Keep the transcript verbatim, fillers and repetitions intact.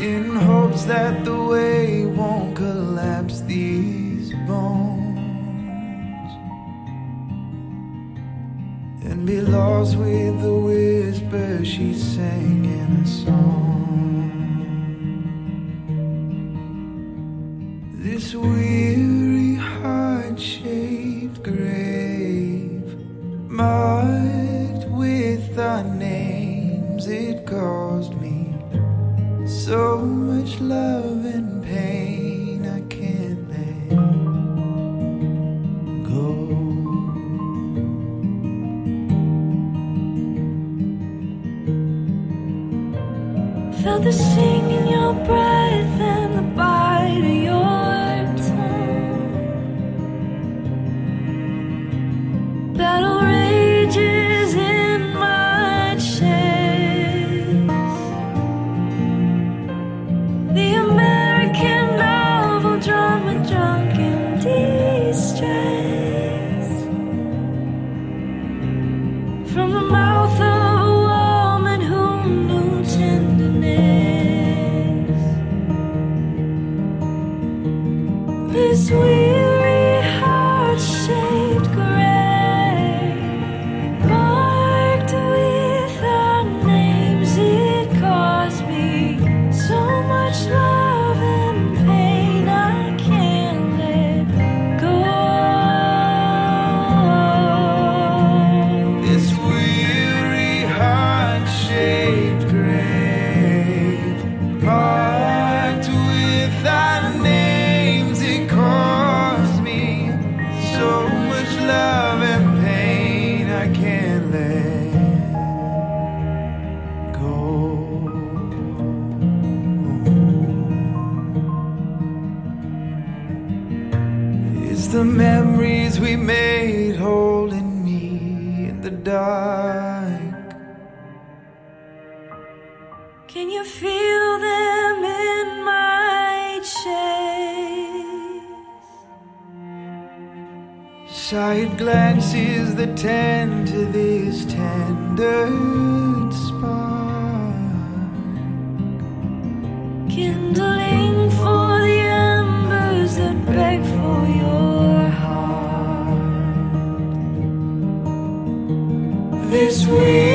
in hopes that the way won't collapse these bones and be lost with the whisper she sang in a song. This weary heart-shaped grave marked with our names, it caused me so much love and pain I can't let go. Felt the sting in your breath and the bite of your tongue. Battle rages in my chest. The American novel drama drunk in distress. From the mouth of a woman who knew tenderness. This weary heart-shaped grave marked with our names, it caused me so much love and pain I can't let go. This weary heart-shaped grave marked with our names, it caused me so much love and pain I can't let go. It's the memories we made holding me in the dark. Can you feel them in my chest? Side glances that tend to this tender spark, Kindling for the embers that beg for your heart. this weary